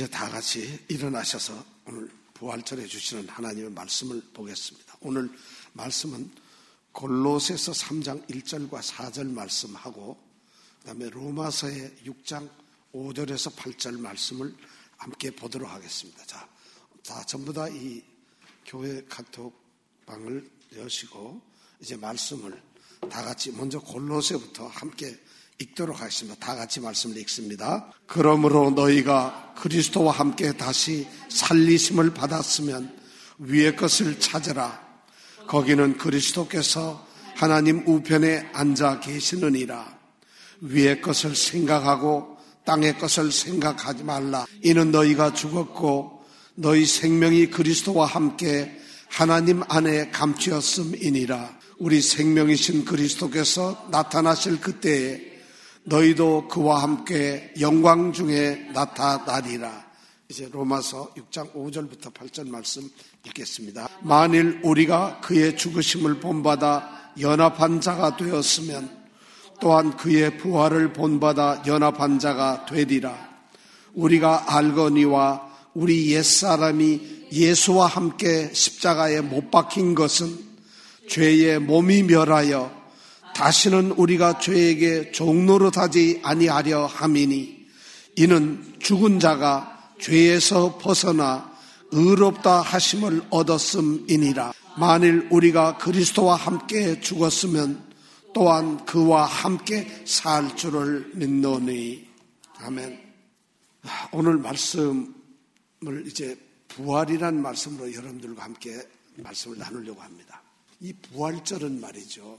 이제 다 같이 일어나셔서 오늘 부활절에 주시는 하나님의 말씀을 보겠습니다. 오늘 말씀은 골로새서 3장 1절과 4절 말씀하고 그다음에 로마서의 6장 5절에서 8절 말씀을 함께 보도록 하겠습니다. 자, 전부 다 이 교회 카톡방을 여시고 이제 말씀을 다 같이 먼저 골로새부터 함께 읽도록 하겠습니다. 다 같이 말씀을 읽습니다. 그러므로 너희가 그리스도와 함께 다시 살리심을 받았으면 위의 것을 찾으라. 거기는 그리스도께서 하나님 우편에 앉아 계시느니라. 위의 것을 생각하고 땅의 것을 생각하지 말라. 이는 너희가 죽었고 너희 생명이 그리스도와 함께 하나님 안에 감추었음이니라. 우리 생명이신 그리스도께서 나타나실 그때에 너희도 그와 함께 영광 중에 나타나리라. 이제 로마서 6장 5절부터 8절 말씀 읽겠습니다. 만일 우리가 그의 죽으심을 본받아 연합한 자가 되었으면 또한 그의 부활을 본받아 연합한 자가 되리라. 우리가 알거니와 우리 옛사람이 예수와 함께 십자가에 못 박힌 것은 죄의 몸이 멸하여 다시는 우리가 죄에게 종노릇하지 아니하려 함이니 이는 죽은 자가 죄에서 벗어나 의롭다 하심을 얻었음이니라. 만일 우리가 그리스도와 함께 죽었으면 또한 그와 함께 살 줄을 믿노니. 아멘. 오늘 말씀을 이제 부활이란 말씀으로 여러분들과 함께 말씀을 나누려고 합니다. 이 부활절은 말이죠,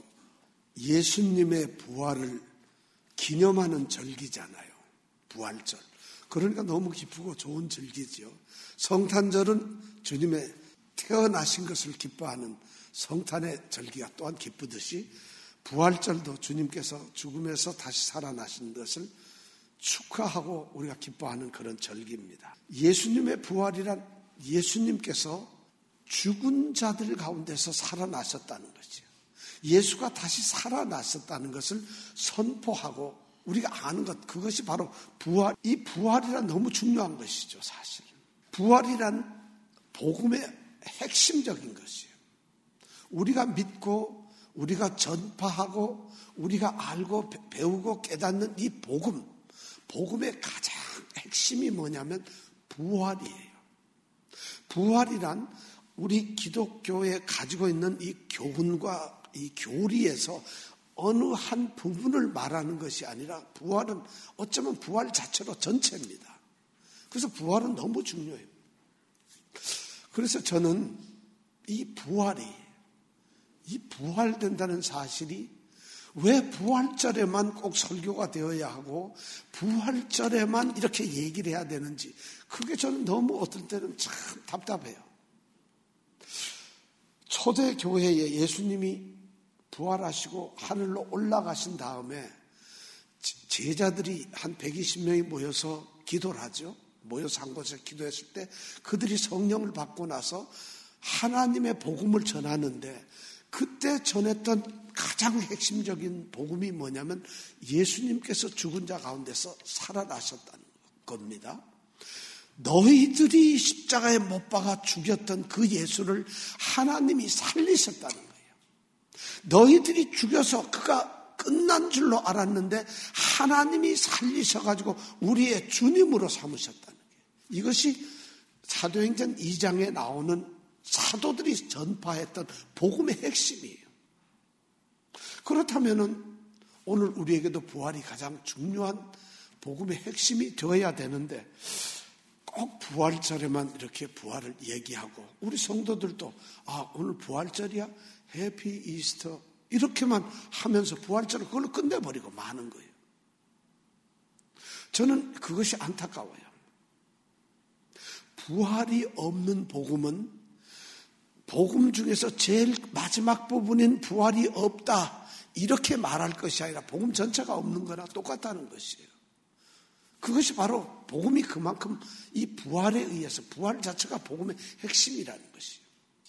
예수님의 부활을 기념하는 절기잖아요. 부활절. 그러니까 너무 기쁘고 좋은 절기죠. 성탄절은 주님의 태어나신 것을 기뻐하는 성탄의 절기가 또한 기쁘듯이 부활절도 주님께서 죽음에서 다시 살아나신 것을 축하하고 우리가 기뻐하는 그런 절기입니다. 예수님의 부활이란 예수님께서 죽은 자들 가운데서 살아나셨다는 거죠. 예수가 다시 살아나셨다는 것을 선포하고 우리가 아는 것, 그것이 바로 부활. 이 부활이란 너무 중요한 것이죠, 사실. 부활이란 복음의 핵심적인 것이에요. 우리가 믿고 우리가 전파하고 우리가 알고 배우고 깨닫는 이 복음의 가장 핵심이 뭐냐면 부활이에요. 부활이란 우리 기독교에 가지고 있는 이 교훈과 이 교리에서 어느 한 부분을 말하는 것이 아니라 부활은 어쩌면 부활 자체로 전체입니다. 그래서 부활은 너무 중요해요. 그래서 저는 이 부활된다는 사실이 왜 부활절에만 꼭 설교가 되어야 하고 부활절에만 이렇게 얘기를 해야 되는지, 그게 저는 너무 어떨 때는 참 답답해요. 초대교회에 예수님이 부활하시고 하늘로 올라가신 다음에 제자들이 한 120명이 모여서 기도를 하죠. 모여서 한 곳에서 기도했을 때 그들이 성령을 받고 나서 하나님의 복음을 전하는데, 그때 전했던 가장 핵심적인 복음이 뭐냐면 예수님께서 죽은 자 가운데서 살아나셨다는 겁니다. 너희들이 십자가에 못 박아 죽였던 그 예수를 하나님이 살리셨다는 거예요. 너희들이 죽여서 그가 끝난 줄로 알았는데 하나님이 살리셔가지고 우리의 주님으로 삼으셨다는 거예요. 이것이 사도행전 2장에 나오는 사도들이 전파했던 복음의 핵심이에요. 그렇다면 오늘 우리에게도 부활이 가장 중요한 복음의 핵심이 되어야 되는데, 꼭 부활절에만 이렇게 부활을 얘기하고 우리 성도들도 오늘 부활절이야? 해피 이스터 이렇게만 하면서 부활절을 그걸로 끝내버리고 마는 거예요. 저는 그것이 안타까워요. 부활이 없는 복음은 복음 중에서 제일 마지막 부분인 부활이 없다 이렇게 말할 것이 아니라 복음 전체가 없는 거나 똑같다는 것이에요. 그것이 바로 복음이 그만큼 이 부활에 의해서, 부활 자체가 복음의 핵심이라는 것이에요.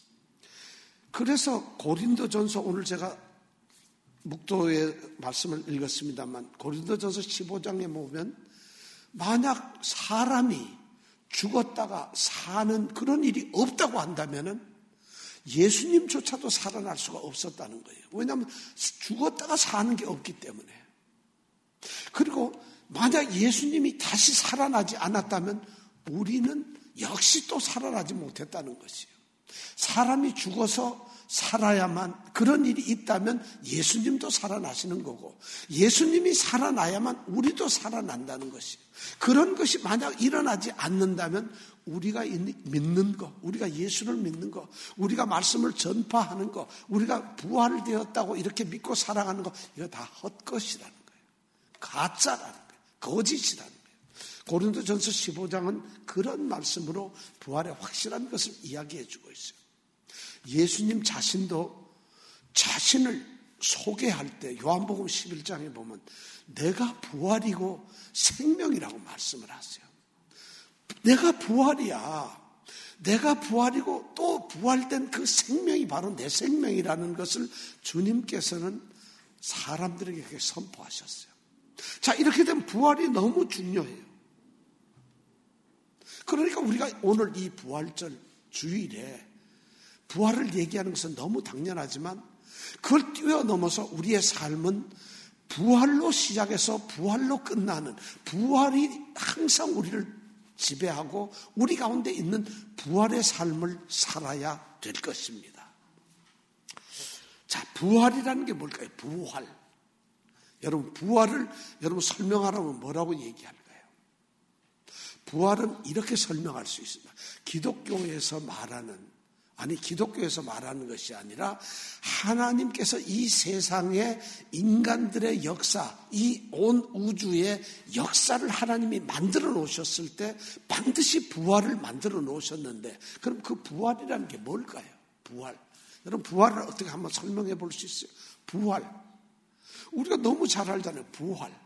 그래서 고린도전서, 오늘 제가 묵도의 말씀을 읽었습니다만 고린도전서 15장에 보면 만약 사람이 죽었다가 사는 그런 일이 없다고 한다면은 예수님조차도 살아날 수가 없었다는 거예요. 왜냐하면 죽었다가 사는 게 없기 때문에. 그리고 만약 예수님이 다시 살아나지 않았다면 우리는 역시 또 살아나지 못했다는 것이에요. 사람이 죽어서 살아야만, 그런 일이 있다면 예수님도 살아나시는 거고, 예수님이 살아나야만 우리도 살아난다는 것이에요. 그런 것이 만약 일어나지 않는다면 우리가 믿는 거, 우리가 예수를 믿는 거, 우리가 말씀을 전파하는 거, 우리가 부활되었다고 이렇게 믿고 살아가는 거, 이거 다 헛것이라는 거예요. 가짜라는 거예요. 거짓이라는 거예요. 고린도전서 15장은 그런 말씀으로 부활의 확실한 것을 이야기해 주고 있어요. 예수님 자신도 자신을 소개할 때 요한복음 11장에 보면 내가 부활이고 생명이라고 말씀을 하세요. 내가 부활이야. 내가 부활이고 또 부활된 그 생명이 바로 내 생명이라는 것을 주님께서는 사람들에게 선포하셨어요. 자, 이렇게 되면 부활이 너무 중요해요. 그러니까 우리가 오늘 이 부활절 주일에 부활을 얘기하는 것은 너무 당연하지만 그걸 뛰어넘어서 우리의 삶은 부활로 시작해서 부활로 끝나는, 부활이 항상 우리를 지배하고 우리 가운데 있는 부활의 삶을 살아야 될 것입니다. 자, 부활이라는 게 뭘까요? 부활. 여러분, 부활을 여러분 설명하라면 뭐라고 얘기할까요? 부활은 이렇게 설명할 수 있습니다. 기독교에서 말하는 것이 아니라 하나님께서 이 세상의 인간들의 역사, 이 온 우주의 역사를 하나님이 만들어 놓으셨을 때 반드시 부활을 만들어 놓으셨는데, 그럼 그 부활이라는 게 뭘까요? 부활. 여러분, 부활을 어떻게 한번 설명해 볼 수 있어요? 부활. 우리가 너무 잘 알잖아요. 부활.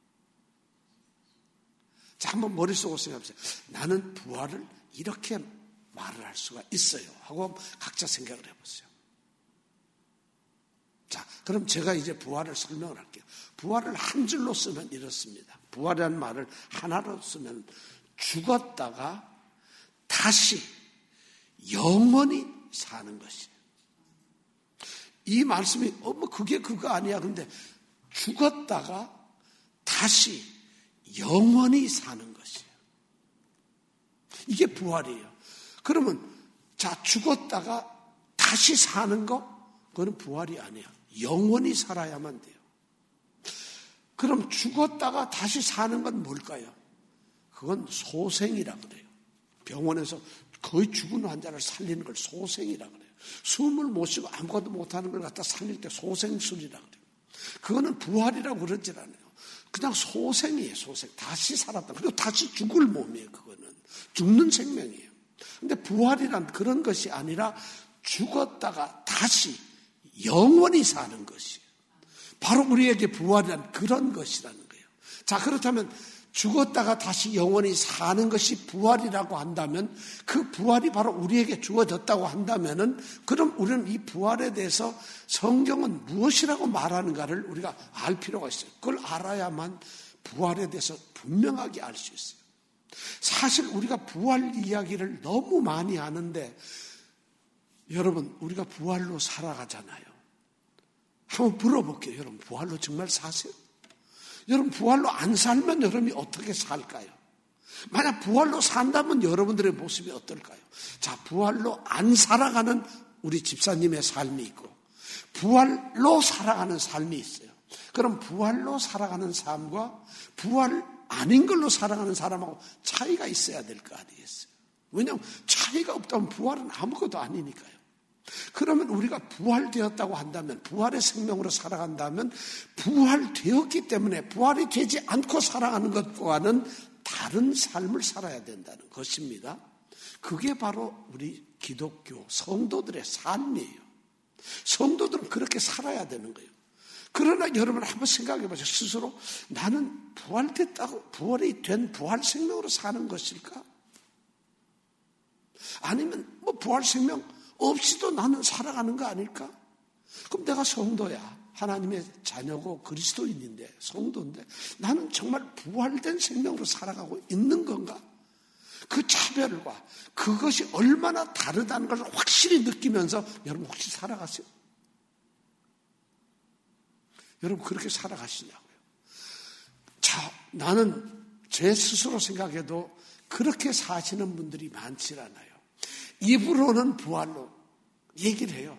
자, 한번 머릿속으로 생각해보세요. 나는 부활을 이렇게 말을 할 수가 있어요 하고 각자 생각을 해보세요. 자, 그럼 제가 이제 부활을 설명을 할게요. 부활을 한 줄로 쓰면 이렇습니다. 부활이라는 말을 하나로 쓰면 죽었다가 다시 영원히 사는 것이에요. 이 말씀이 그게 그거 아니야. 근데 죽었다가 다시 영원히 사는 것이에요. 이게 부활이에요. 그러면 자, 죽었다가 다시 사는 거, 그거는 부활이 아니야. 영원히 살아야만 돼요. 그럼 죽었다가 다시 사는 건 뭘까요? 그건 소생이라 그래요. 병원에서 거의 죽은 환자를 살리는 걸 소생이라 그래요. 숨을 못 쉬고 아무것도 못하는 걸 갖다 살릴 때 소생술이라 그래요. 그거는 부활이라고 그러질 않아요. 그냥 소생이에요. 소생. 다시 살았다. 그리고 다시 죽을 몸이에요. 그거는 죽는 생명이에요. 근데 부활이란 그런 것이 아니라 죽었다가 다시 영원히 사는 것이에요. 바로 우리에게 부활이란 그런 것이라는 거예요. 자, 그렇다면 죽었다가 다시 영원히 사는 것이 부활이라고 한다면, 그 부활이 바로 우리에게 주어졌다고 한다면은, 그럼 우리는 이 부활에 대해서 성경은 무엇이라고 말하는가를 우리가 알 필요가 있어요. 그걸 알아야만 부활에 대해서 분명하게 알 수 있어요. 사실 우리가 부활 이야기를 너무 많이 하는데, 여러분, 우리가 부활로 살아가잖아요. 한번 물어볼게요. 여러분, 부활로 정말 사세요? 여러분, 부활로 안 살면 여러분이 어떻게 살까요? 만약 부활로 산다면 여러분들의 모습이 어떨까요? 자, 부활로 안 살아가는 우리 집사님의 삶이 있고, 부활로 살아가는 삶이 있어요. 그럼 부활로 살아가는 삶과 부활 아닌 걸로 살아가는 사람하고 차이가 있어야 될 거 아니겠어요? 왜냐하면 차이가 없다면 부활은 아무것도 아니니까요. 그러면 우리가 부활되었다고 한다면, 부활의 생명으로 살아간다면, 부활되었기 때문에 부활이 되지 않고 살아가는 것과는 다른 삶을 살아야 된다는 것입니다. 그게 바로 우리 기독교 성도들의 삶이에요. 성도들은 그렇게 살아야 되는 거예요. 그러나 여러분 한번 생각해 보세요. 스스로 나는 부활됐다고, 부활이 된 부활 생명으로 사는 것일까? 아니면 부활 생명 없이도 나는 살아가는 거 아닐까? 그럼 내가 성도야. 하나님의 자녀고 그리스도인인데, 성도인데, 나는 정말 부활된 생명으로 살아가고 있는 건가? 그 차별과 그것이 얼마나 다르다는 걸 확실히 느끼면서 여러분 혹시 살아가세요? 여러분 그렇게 살아가시냐고요? 자, 나는 제 스스로 생각해도 그렇게 사시는 분들이 많지 않아요. 입으로는 부활로 얘기를 해요.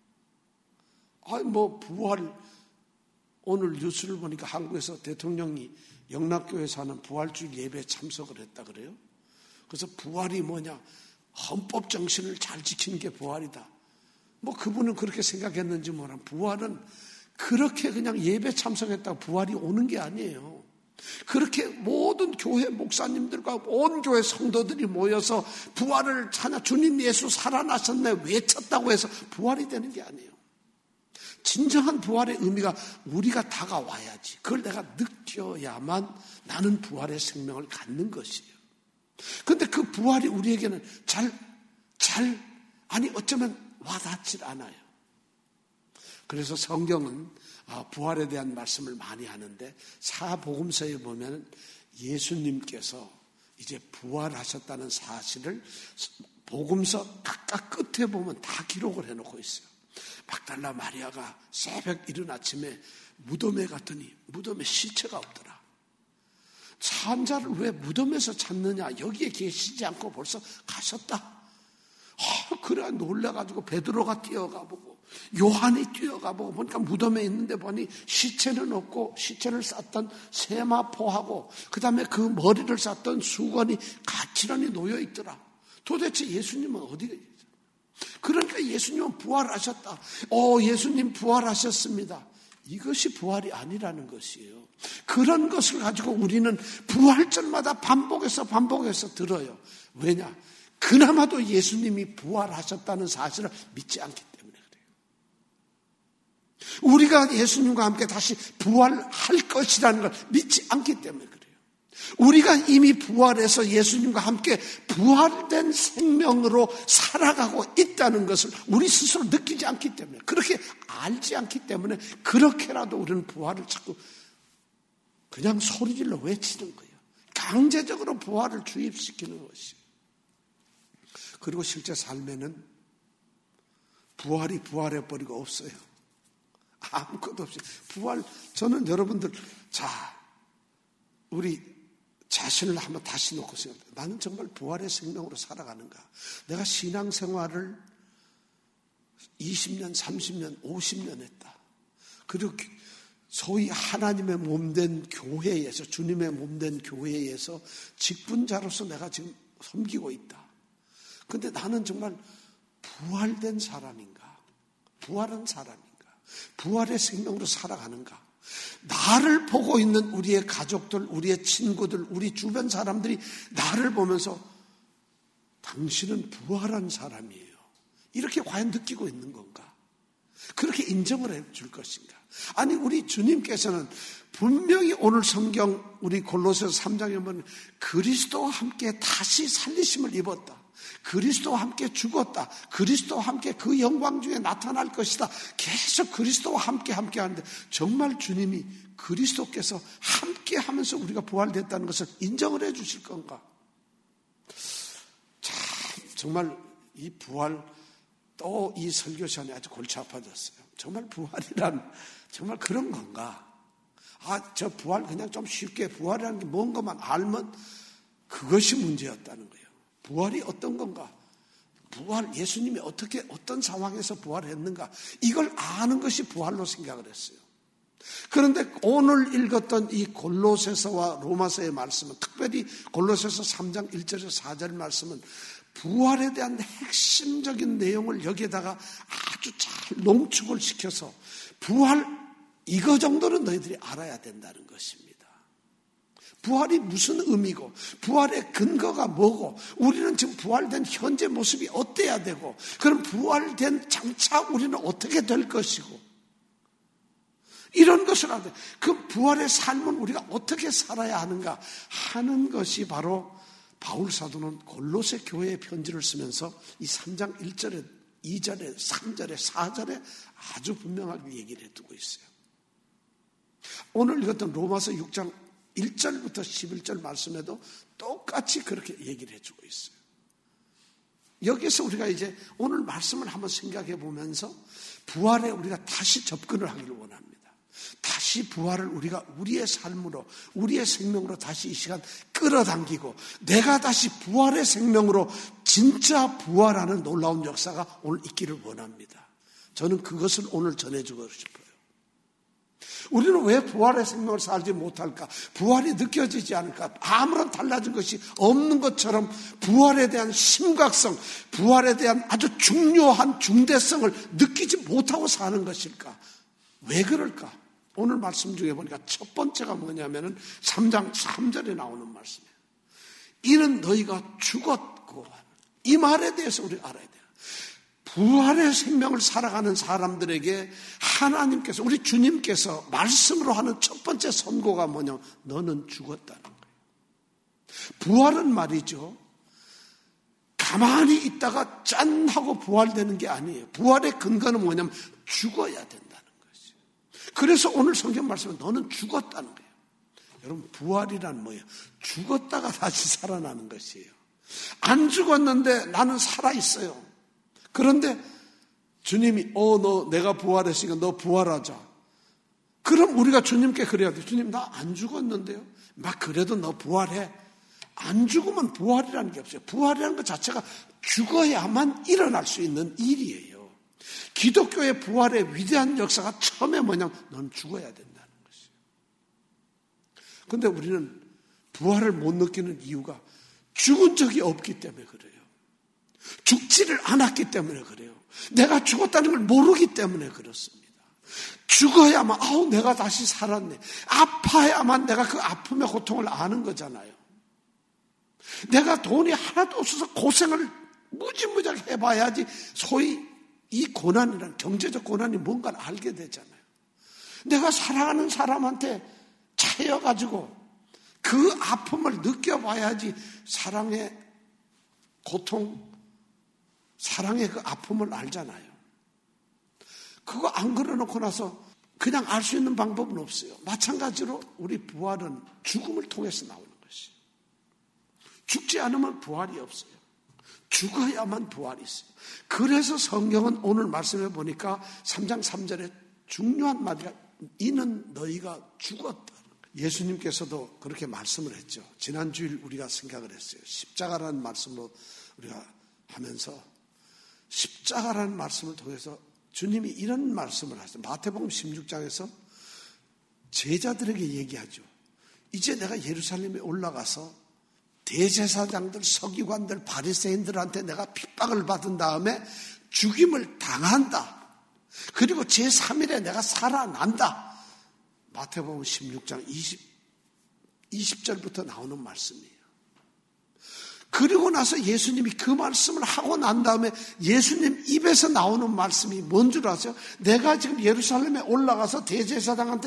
부활, 오늘 뉴스를 보니까 한국에서 대통령이 영락교회에서 하는 부활주일 예배에 참석을 했다 그래요. 그래서 부활이 뭐냐? 헌법 정신을 잘 지키는 게 부활이다. 그분은 그렇게 생각했는지 모르나 부활은 그렇게 그냥 예배 참석했다고 부활이 오는 게 아니에요. 그렇게 모든 교회 목사님들과 온 교회 성도들이 모여서 부활을 찬양, 주님 예수 살아나셨네 외쳤다고 해서 부활이 되는 게 아니에요. 진정한 부활의 의미가 우리가 다가와야지. 그걸 내가 느껴야만 나는 부활의 생명을 갖는 것이에요. 그런데 그 부활이 우리에게는 어쩌면 와닿질 않아요. 그래서 성경은 부활에 대한 말씀을 많이 하는데 사복음서에 보면 예수님께서 이제 부활하셨다는 사실을 복음서 각각 끝에 보면 다 기록을 해놓고 있어요. 막달라 마리아가 새벽 이른 아침에 무덤에 갔더니 무덤에 시체가 없더라. 산자를 왜 무덤에서 찾느냐? 여기에 계시지 않고 벌써 가셨다. 그래 놀라가지고 베드로가 뛰어가보고 요한이 뛰어가보고 보니까 무덤에 있는데 보니 시체는 없고 시체를 쌌던 세마포하고 그 다음에 그 머리를 쌌던 수건이 가치런히 놓여있더라. 도대체 예수님은 어디에 있어요? 그러니까 예수님은 부활하셨다. 예수님 부활하셨습니다. 이것이 부활이 아니라는 것이에요. 그런 것을 가지고 우리는 부활절마다 반복해서 들어요. 왜냐? 그나마도 예수님이 부활하셨다는 사실을 믿지 않기 때문에 그래요. 우리가 예수님과 함께 다시 부활할 것이라는 걸 믿지 않기 때문에 그래요. 우리가 이미 부활해서 예수님과 함께 부활된 생명으로 살아가고 있다는 것을 우리 스스로 느끼지 않기 때문에, 그렇게 알지 않기 때문에 그렇게라도 우리는 부활을 자꾸 그냥 소리질러 외치는 거예요. 강제적으로 부활을 주입시키는 것이에요. 그리고 실제 삶에는 부활이 부활해버리고 없어요. 아무것도 없이 저는 여러분들 우리 자신을 한번 다시 놓고 생각해요. 나는 정말 부활의 생명으로 살아가는가? 내가 신앙생활을 20년, 30년, 50년 했다. 그리고 소위 하나님의 몸된 교회에서, 주님의 몸된 교회에서 직분자로서 내가 지금 섬기고 있다. 근데 나는 정말 부활된 사람인가? 부활한 사람인가? 부활의 생명으로 살아가는가? 나를 보고 있는 우리의 가족들, 우리의 친구들, 우리 주변 사람들이 나를 보면서 당신은 부활한 사람이에요. 이렇게 과연 느끼고 있는 건가? 그렇게 인정을 해줄 것인가? 아니, 우리 주님께서는 분명히 오늘 성경 우리 골로새서 3장에 보면 그리스도와 함께 다시 살리심을 입었다. 그리스도와 함께 죽었다. 그리스도와 함께 그 영광 중에 나타날 것이다. 계속 그리스도와 함께 하는데 정말 주님이 그리스도께서 함께 하면서 우리가 부활됐다는 것을 인정을 해 주실 건가? 참 정말 이 부활 또 이 설교 시간에 아주 골치 아파졌어요. 정말 부활이란 정말 그런 건가? 저 부활 그냥 좀 쉽게 부활이라는 게 뭔 것만 알면 그것이 문제였다는 거예요. 부활이 어떤 건가? 예수님이 어떤 상황에서 부활했는가? 이걸 아는 것이 부활로 생각을 했어요. 그런데 오늘 읽었던 이 골로새서와 로마서의 말씀은, 특별히 골로새서 3장 1절에서 4절 말씀은 부활에 대한 핵심적인 내용을 여기에다가 아주 잘 농축을 시켜서 부활 이거 정도는 너희들이 알아야 된다는 것입니다. 부활이 무슨 의미고 부활의 근거가 뭐고 우리는 지금 부활된 현재 모습이 어때야 되고 그럼 부활된 장차 우리는 어떻게 될 것이고 이런 것을 하는데 그 부활의 삶은 우리가 어떻게 살아야 하는가 하는 것이 바로 바울 사도는 골로새 교회에 편지를 쓰면서 이 3장 1절에 2절에 3절에 4절에 아주 분명하게 얘기를 해두고 있어요. 오늘 읽었던 로마서 6장 1절부터 11절 말씀에도 똑같이 그렇게 얘기를 해주고 있어요. 여기서 우리가 이제 오늘 말씀을 한번 생각해 보면서 부활에 우리가 다시 접근을 하기를 원합니다. 다시 부활을 우리가 우리의 삶으로, 우리의 생명으로 다시 이 시간 끌어당기고 내가 다시 부활의 생명으로 진짜 부활하는 놀라운 역사가 오늘 있기를 원합니다. 저는 그것을 오늘 전해주고 싶어요. 우리는 왜 부활의 생명을 살지 못할까? 부활이 느껴지지 않을까? 아무런 달라진 것이 없는 것처럼 부활에 대한 심각성, 부활에 대한 아주 중요한 중대성을 느끼지 못하고 사는 것일까? 왜 그럴까? 오늘 말씀 중에 보니까 첫 번째가 뭐냐면은 3장 3절에 나오는 말씀이에요. 이는 너희가 죽었고, 이 말에 대해서 우리가 알아야 돼요. 부활의 생명을 살아가는 사람들에게 하나님께서, 우리 주님께서 말씀으로 하는 첫 번째 선고가 뭐냐? 너는 죽었다는 거예요. 부활은 말이죠, 가만히 있다가 짠 하고 부활되는 게 아니에요. 부활의 근거는 뭐냐면 죽어야 된다는 것이에요. 그래서 오늘 성경 말씀은 너는 죽었다는 거예요. 여러분, 부활이란 뭐예요? 죽었다가 다시 살아나는 것이에요. 안 죽었는데 나는 살아있어요. 그런데 주님이 너 내가 부활했으니까 너 부활하자. 그럼 우리가 주님께 그래야 돼. 주님, 나 안 죽었는데요. 막 그래도 너 부활해. 안 죽으면 부활이라는 게 없어요. 부활이라는 것 자체가 죽어야만 일어날 수 있는 일이에요. 기독교의 부활의 위대한 역사가 처음에 뭐냐면 넌 죽어야 된다는 것이에요. 그런데 우리는 부활을 못 느끼는 이유가 죽은 적이 없기 때문에 그래요. 죽지를 않았기 때문에 그래요. 내가 죽었다는 걸 모르기 때문에 그렇습니다. 죽어야만 내가 다시 살았네. 아파야만 내가 그 아픔의 고통을 아는 거잖아요. 내가 돈이 하나도 없어서 고생을 무지무지하게 해봐야지 소위 이 고난이란 경제적 고난이 뭔가를 알게 되잖아요. 내가 사랑하는 사람한테 차여가지고 그 아픔을 느껴봐야지 사랑의 고통, 사랑의 그 아픔을 알잖아요. 그거 안 걸어놓고 나서 그냥 알 수 있는 방법은 없어요. 마찬가지로 우리 부활은 죽음을 통해서 나오는 것이에요. 죽지 않으면 부활이 없어요. 죽어야만 부활이 있어요. 그래서 성경은 오늘 말씀해 보니까 3장 3절에 중요한 말이야. 이는 너희가 죽었다. 예수님께서도 그렇게 말씀을 했죠. 지난주일 우리가 생각을 했어요. 십자가라는 말씀으로 우리가 하면서 십자가라는 말씀을 통해서 주님이 이런 말씀을 하셨어요. 마태복음 16장에서 제자들에게 얘기하죠. 이제 내가 예루살렘에 올라가서 대제사장들, 서기관들, 바리새인들한테 내가 핍박을 받은 다음에 죽임을 당한다. 그리고 제3일에 내가 살아난다. 마태복음 16장 20절부터 나오는 말씀이에요. 그리고 나서 예수님이 그 말씀을 하고 난 다음에 예수님 입에서 나오는 말씀이 뭔 줄 아세요? 내가 지금 예루살렘에 올라가서 대제사장한테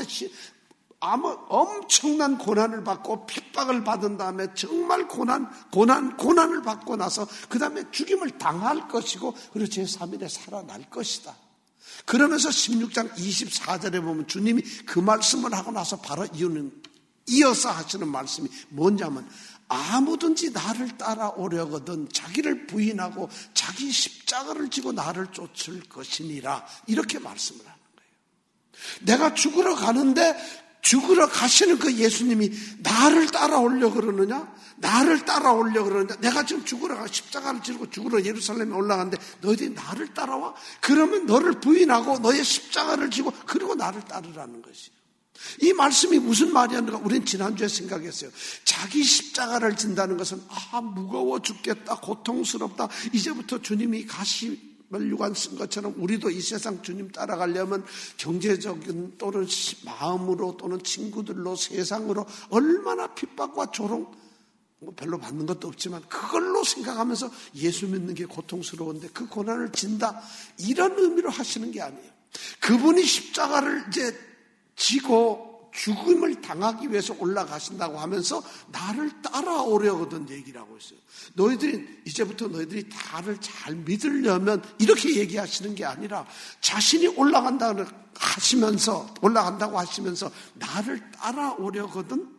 엄청난 고난을 받고 핍박을 받은 다음에 정말 고난을 받고 나서 그 다음에 죽임을 당할 것이고 그리고 제3일에 살아날 것이다. 그러면서 16장 24절에 보면 주님이 그 말씀을 하고 나서 바로 이어서 하시는 말씀이 뭐냐면 아무든지 나를 따라오려거든 자기를 부인하고 자기 십자가를 지고 나를 쫓을 것이니라 이렇게 말씀을 하는 거예요. 내가 죽으러 가는데 죽으러 가시는 그 예수님이 나를 따라오려고 그러느냐? 나를 따라오려고 그러느냐? 내가 지금 십자가를 지고 죽으러 예루살렘에 올라가는데 너희들이 나를 따라와? 그러면 너를 부인하고 너의 십자가를 지고 그리고 나를 따르라는 것이에요. 이 말씀이 무슨 말이었는가? 우린 지난주에 생각했어요. 자기 십자가를 진다는 것은 무거워 죽겠다, 고통스럽다. 이제부터 주님이 가시를 유관 쓴 것처럼 우리도 이 세상 주님 따라가려면 경제적인 또는 마음으로 또는 친구들로 세상으로 얼마나 핍박과 조롱 별로 받는 것도 없지만 그걸로 생각하면서 예수 믿는 게 고통스러운데 그 고난을 진다. 이런 의미로 하시는 게 아니에요. 그분이 십자가를 이제 지고 죽음을 당하기 위해서 올라가신다고 하면서 나를 따라오려거든 얘기를 하고 있어요. 이제부터 너희들이 나를 잘 믿으려면 이렇게 얘기하시는 게 아니라 자신이 올라간다고 하시면서 나를 따라오려거든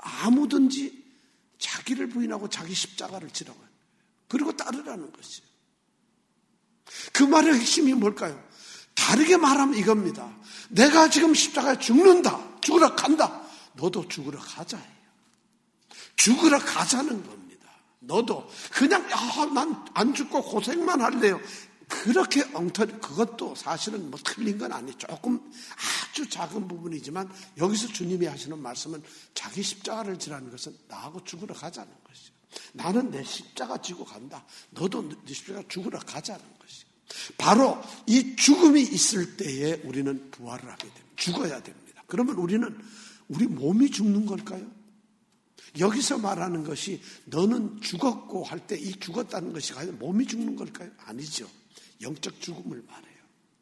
아무든지 자기를 부인하고 자기 십자가를 지라고 합니다. 그리고 따르라는 것이에요. 그 말의 핵심이 뭘까요? 다르게 말하면 이겁니다. 내가 지금 십자가에 죽는다. 죽으러 간다. 너도 죽으러 가자예요. 죽으러 가자는 겁니다. 너도 그냥 난 안 죽고 고생만 할래요. 그렇게 엉터리, 그것도 사실은 뭐 틀린 건 아니에요. 조금 아주 작은 부분이지만 여기서 주님이 하시는 말씀은 자기 십자가를 지라는 것은 나하고 죽으러 가자는 것이죠. 나는 내 십자가 지고 간다. 너도 네 십자가 죽으러 가자는 것이죠. 바로 이 죽음이 있을 때에 우리는 부활을 하게 됩니다. 죽어야 됩니다. 그러면 우리 몸이 죽는 걸까요? 여기서 말하는 것이 너는 죽었고 할 때 이 죽었다는 것이 과연 몸이 죽는 걸까요? 아니죠. 영적 죽음을 말해요.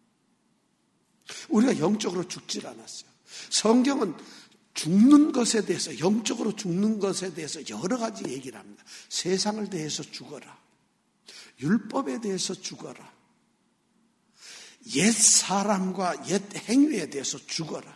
우리가 영적으로 죽질 않았어요. 성경은 죽는 것에 대해서, 영적으로 죽는 것에 대해서 여러 가지 얘기를 합니다. 세상을 대해서 죽어라. 율법에 대해서 죽어라. 옛 사람과 옛 행위에 대해서 죽어라.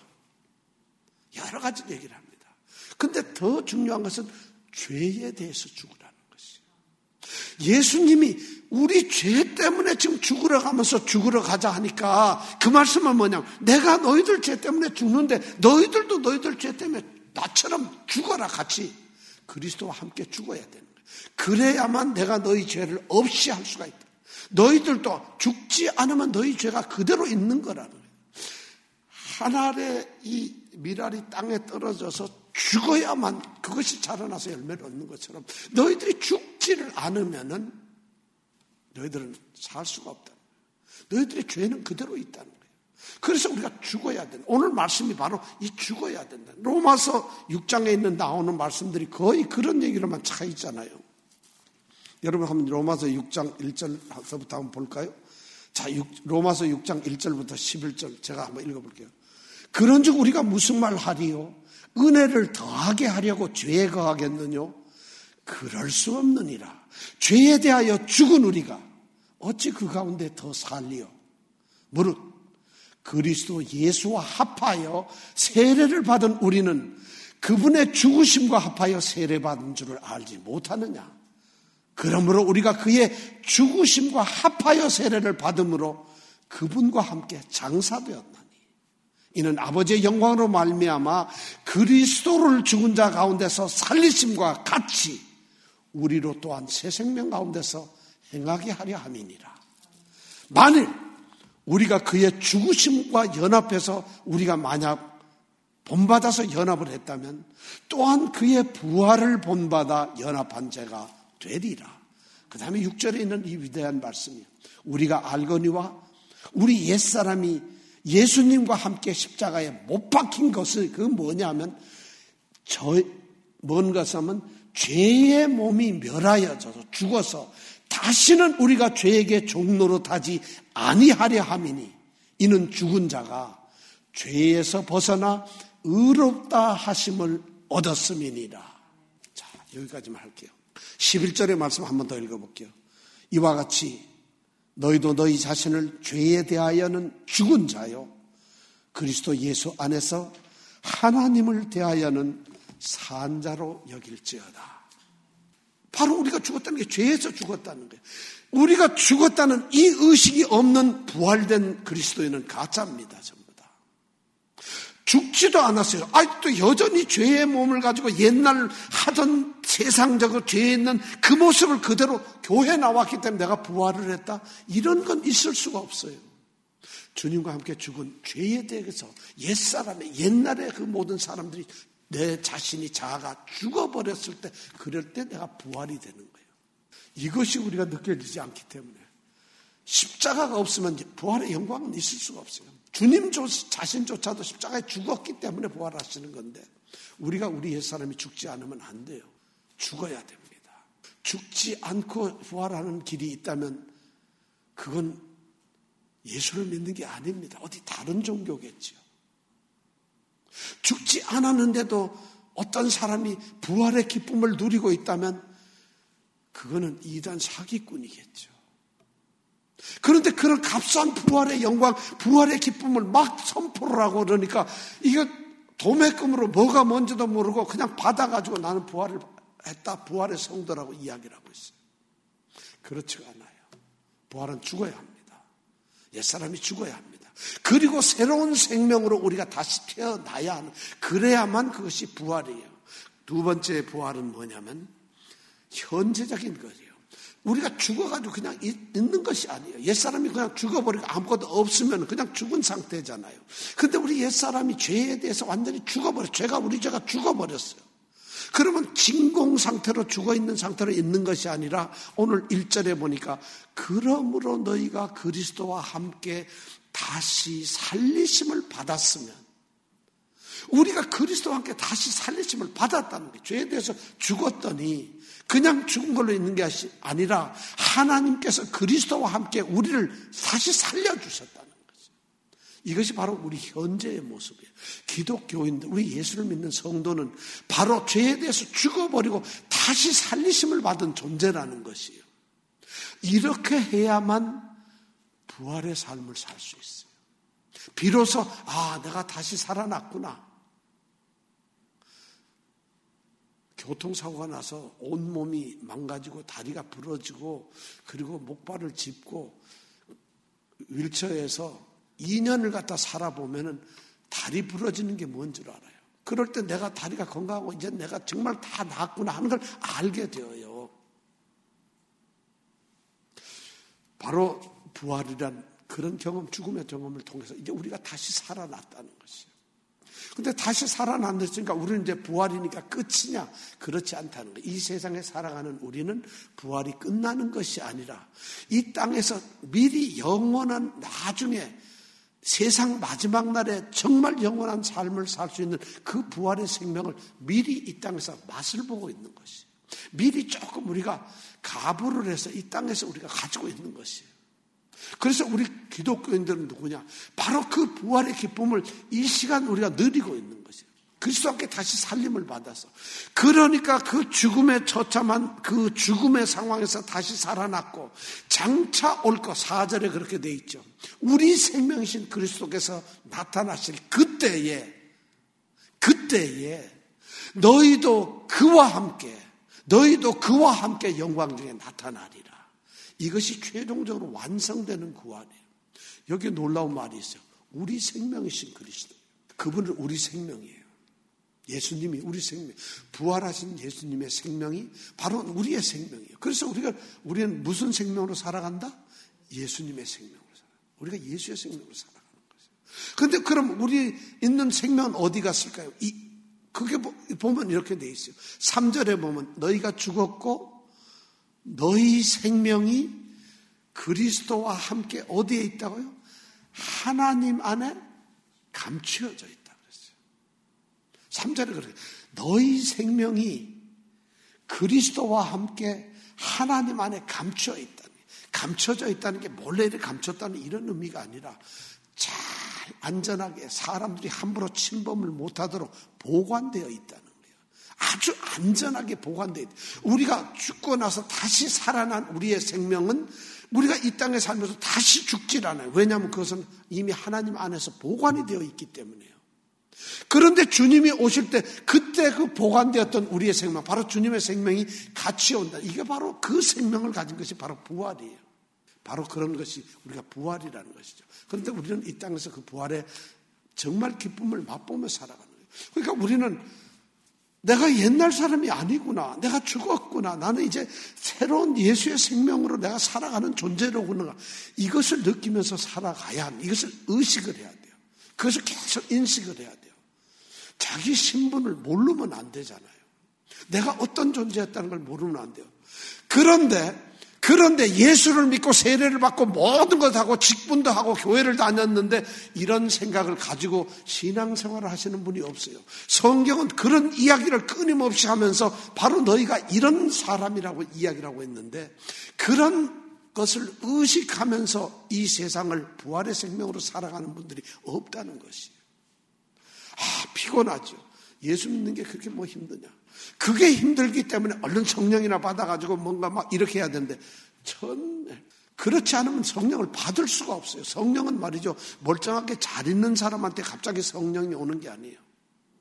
여러 가지 얘기를 합니다. 근데 더 중요한 것은 죄에 대해서 죽으라는 것이에요. 예수님이 우리 죄 때문에 지금 죽으러 가면서 죽으러 가자 하니까 그 말씀은 뭐냐면 내가 너희들 죄 때문에 죽는데 너희들도 너희들 죄 때문에 나처럼 죽어라. 같이 그리스도와 함께 죽어야 되는 거예요. 그래야만 내가 너희 죄를 없이 할 수가 있다. 너희들도 죽지 않으면 너희 죄가 그대로 있는 거라는 거예요. 한 알의 이 밀알이 땅에 떨어져서 죽어야만 그것이 자라나서 열매를 얻는 것처럼 너희들이 죽지를 않으면은 너희들은 살 수가 없다는 거예요. 너희들의 죄는 그대로 있다는 거예요. 그래서 우리가 죽어야 된다. 오늘 말씀이 바로 이 죽어야 된다. 로마서 6장에 있는 나오는 말씀들이 거의 그런 얘기로만 차 있잖아요. 여러분 한번 로마서 6장 1절부터 한번 볼까요? 자, 로마서 6장 1절부터 11절 제가 한번 읽어볼게요. 그런즉 우리가 무슨 말 하리요? 은혜를 더하게 하려고 죄에 거하겠느냐? 그럴 수 없느니라. 죄에 대하여 죽은 우리가 어찌 그 가운데 더 살리요? 무릇 그리스도 예수와 합하여 세례를 받은 우리는 그분의 죽으심과 합하여 세례받은 줄을 알지 못하느냐? 그러므로 우리가 그의 죽으심과 합하여 세례를 받음으로 그분과 함께 장사되었나니 이는 아버지의 영광으로 말미암아 그리스도를 죽은 자 가운데서 살리심과 같이 우리로 또한 새 생명 가운데서 행하게 하려 함이니라. 만일 우리가 그의 죽으심과 연합해서 우리가 만약 본받아서 연합을 했다면 또한 그의 부활을 본받아 연합한 자가 되리라. 그 다음에 6절에 있는 이 위대한 말씀이에요. 우리가 알거니와 우리 옛사람이 예수님과 함께 십자가에 못 박힌 것은 그 뭐냐면 뭔 것이냐면 죄의 몸이 멸하여져서 죽어서 다시는 우리가 죄에게 종노릇하지 아니하려 함이니 이는 죽은 자가 죄에서 벗어나 의롭다 하심을 얻었음이니라. 자, 여기까지만 할게요. 11절의 말씀 한 번 더 읽어볼게요. 이와 같이 너희도 너희 자신을 죄에 대하여는 죽은 자요 그리스도 예수 안에서 하나님을 대하여는 산 자로 여길지어다. 바로 우리가 죽었다는 게 죄에서 죽었다는 거예요. 우리가 죽었다는 이 의식이 없는 부활된 그리스도인은 가짜입니다. 전부 다. 죽지도 않았어요. 아직도 여전히 죄의 몸을 가지고 옛날 하던 세상적으로 죄에 있는 그 모습을 그대로 교회에 나왔기 때문에 내가 부활을 했다. 이런 건 있을 수가 없어요. 주님과 함께 죽은 죄에 대해서 옛사람의 옛날에 그 모든 사람들이 내 자신이 자아가 죽어버렸을 때 그럴 때 내가 부활이 되는 거예요. 이것이 우리가 느껴지지 않기 때문에 십자가가 없으면 부활의 영광은 있을 수가 없어요. 주님 자신조차도 십자가에 죽었기 때문에 부활하시는 건데 우리가 우리 옛사람이 죽지 않으면 안 돼요. 죽어야 됩니다. 죽지 않고 부활하는 길이 있다면 그건 예수를 믿는 게 아닙니다. 어디 다른 종교겠지요. 죽지 않았는데도 어떤 사람이 부활의 기쁨을 누리고 있다면 그거는 이단 사기꾼이겠죠. 그런데 그런 값싼 부활의 영광, 부활의 기쁨을 막 선포를 하고 그러니까 이거 도매금으로 뭐가 뭔지도 모르고 그냥 받아가지고 나는 부활을 했다. 부활의 성도라고 이야기를 하고 있어요. 그렇지가 않아요. 부활은 죽어야 합니다. 옛사람이 죽어야 합니다. 그리고 새로운 생명으로 우리가 다시 태어나야 하는, 그래야만 그것이 부활이에요. 두 번째 부활은 뭐냐면 현재적인 거예요. 우리가 죽어가지고 그냥 있는 것이 아니에요. 옛사람이 그냥 죽어버리고 아무것도 없으면 그냥 죽은 상태잖아요. 근데 우리 옛사람이 죄에 대해서 완전히 죽어버렸어요. 우리 죄가 죽어버렸어요. 그러면 진공 상태로 죽어있는 상태로 있는 것이 아니라 오늘 1절에 보니까 그러므로 너희가 그리스도와 함께 다시 살리심을 받았으면, 우리가 그리스도와 함께 다시 살리심을 받았다는 게, 죄에 대해서 죽었더니 그냥 죽은 걸로 있는 게 아니라 하나님께서 그리스도와 함께 우리를 다시 살려주셨다는 거죠. 이것이 바로 우리 현재의 모습이에요. 기독교인들, 우리 예수를 믿는 성도는 바로 죄에 대해서 죽어버리고 다시 살리심을 받은 존재라는 것이에요. 이렇게 해야만 부활의 삶을 살 수 있어요. 비로소 내가 다시 살아났구나. 교통사고가 나서 온몸이 망가지고 다리가 부러지고 그리고 목발을 짚고 휠체어에서 2년을 갖다 살아보면은 다리 부러지는 게 뭔 줄 알아요. 그럴 때 내가 다리가 건강하고 이제 내가 정말 다 낫구나 하는 걸 알게 되어요. 바로 부활이란 그런 경험, 죽음의 경험을 통해서 이제 우리가 다시 살아났다는 것이에요. 근데 다시 살아났으니까 우리는 이제 부활이니까 끝이냐? 그렇지 않다는 거예요. 이 세상에 살아가는 우리는 부활이 끝나는 것이 아니라 이 땅에서 미리 영원한, 나중에 세상 마지막 날에 정말 영원한 삶을 살 수 있는 그 부활의 생명을 미리 이 땅에서 맛을 보고 있는 것이에요. 미리 조금 우리가 가부를 해서 이 땅에서 우리가 가지고 있는 것이에요. 그래서 우리 기독교인들은 누구냐? 바로 그 부활의 기쁨을 이 시간 우리가 누리고 있는 것이에요. 그리스도와 함께 다시 살림을 받아서. 그러니까 그 죽음에 처참한 그 죽음의 상황에서 다시 살아났고 장차 올 것, 4절에 그렇게 돼 있죠. 우리 생명이신 그리스도께서 나타나실 그때에 너희도 그와 함께 영광 중에 나타나리라. 이것이 최종적으로 완성되는 구원이에요. 여기 놀라운 말이 있어요. 우리 생명이신 그리스도. 그분은 우리 생명이에요. 예수님이 우리 생명. 부활하신 예수님의 생명이 바로 우리의 생명이에요. 그래서 우리는 무슨 생명으로 살아간다? 예수님의 생명으로 살아간다. 우리가 예수의 생명으로 살아가는 거죠. 그런데 그럼 우리 있는 생명은 어디 갔을까요? 그게 보면 이렇게 돼 있어요. 3절에 보면 너희가 죽었고 너희 생명이 그리스도와 함께 어디에 있다고요? 하나님 안에 감추어져 있다 그랬어요. 3절에 그래요. 너희 생명이 그리스도와 함께 하나님 안에 감춰져 있다는 게 몰래 감췄다는 이런 의미가 아니라 잘 안전하게 사람들이 함부로 침범을 못하도록 보관되어 있다는 거예요. 아주 안전하게 보관되어 있다. 우리가 죽고 나서 다시 살아난 우리의 생명은 우리가 이 땅에 살면서 다시 죽질 않아요. 왜냐하면 그것은 이미 하나님 안에서 보관이 되어 있기 때문이에요. 그런데 주님이 오실 때 그때 그 보관되었던 우리의 생명, 바로 주님의 생명이 같이 온다. 이게 바로 그 생명을 가진 것이 바로 부활이에요. 바로 그런 것이 우리가 부활이라는 것이죠. 그런데 우리는 이 땅에서 그 부활의 정말 기쁨을 맛보며 살아가는 거예요. 그러니까 우리는 내가 옛날 사람이 아니구나. 내가 죽었구나. 나는 이제 새로운 예수의 생명으로 내가 살아가는 존재로구나. 이것을 느끼면서 살아가야 합니다. 이것을 의식을 해야 돼요. 그것을 계속 인식을 해야 돼요. 자기 신분을 모르면 안 되잖아요. 내가 어떤 존재였다는 걸 모르면 안 돼요. 그런데 예수를 믿고 세례를 받고 모든 걸 하고 직분도 하고 교회를 다녔는데 이런 생각을 가지고 신앙생활을 하시는 분이 없어요. 성경은 그런 이야기를 끊임없이 하면서 바로 너희가 이런 사람이라고 이야기를 하고 있는데 그런 것을 의식하면서 이 세상을 부활의 생명으로 살아가는 분들이 없다는 것이에요. 피곤하죠. 예수 믿는 게 그렇게 뭐 힘드냐. 그게 힘들기 때문에 얼른 성령이나 받아가지고 뭔가 막 이렇게 해야 되는데 그렇지 않으면 성령을 받을 수가 없어요. 성령은 말이죠. 멀쩡하게 잘 있는 사람한테 갑자기 성령이 오는 게 아니에요.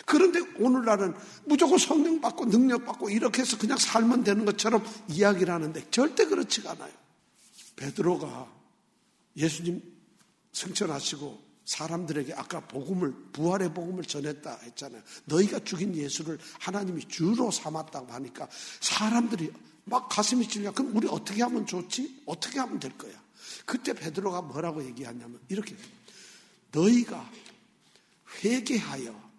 그런데 오늘날은 무조건 성령 받고 능력 받고 이렇게 해서 그냥 살면 되는 것처럼 이야기를 하는데 절대 그렇지가 않아요. 베드로가 예수님 승천하시고 사람들에게 아까 부활의 복음을 전했다 했잖아요. 너희가 죽인 예수를 하나님이 주로 삼았다고 하니까 사람들이 막 가슴이 찔려. 그럼 우리 어떻게 하면 좋지? 어떻게 하면 될 거야? 그때 베드로가 뭐라고 얘기하냐면 이렇게, 너희가 회개하여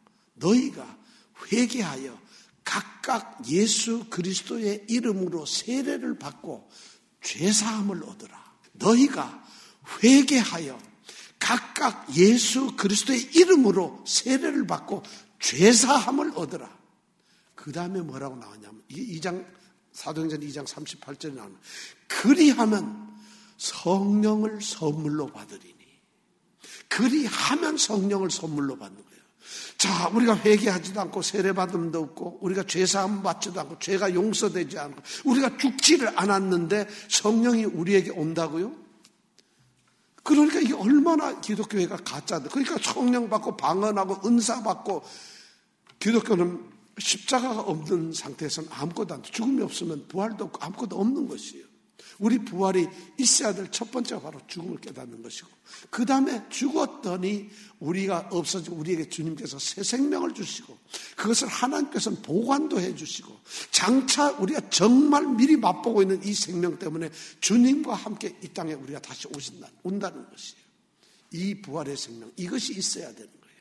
각각 예수 그리스도의 이름으로 세례를 받고 죄사함을 얻으라. 너희가 회개하여 각각 예수 그리스도의 이름으로 세례를 받고 죄사함을 얻으라. 그 다음에 뭐라고 나오냐면 사도행전 2장 38절에 나오는, 그리하면 성령을 선물로 받으리니. 그리하면 성령을 선물로 받는 거예요. 자, 우리가 회개하지도 않고 세례받음도 없고 우리가 죄사함 받지도 않고 죄가 용서되지 않고 우리가 죽지를 않았는데 성령이 우리에게 온다고요? 그러니까 이게 얼마나 기독교회가 가짜다. 그러니까 성령 받고 방언하고 은사 받고, 기독교는 십자가가 없는 상태에서는 아무것도 안 돼. 죽음이 없으면 부활도 없고 아무것도 없는 것이에요. 우리 부활이 있어야 될 첫 번째가 바로 죽음을 깨닫는 것이고, 그 다음에 죽었더니 우리가 없어지고 우리에게 주님께서 새 생명을 주시고, 그것을 하나님께서는 보관도 해주시고, 장차 우리가 정말 미리 맛보고 있는 이 생명 때문에 주님과 함께 이 땅에 우리가 다시 온다는 것이에요. 이 부활의 생명, 이것이 있어야 되는 거예요.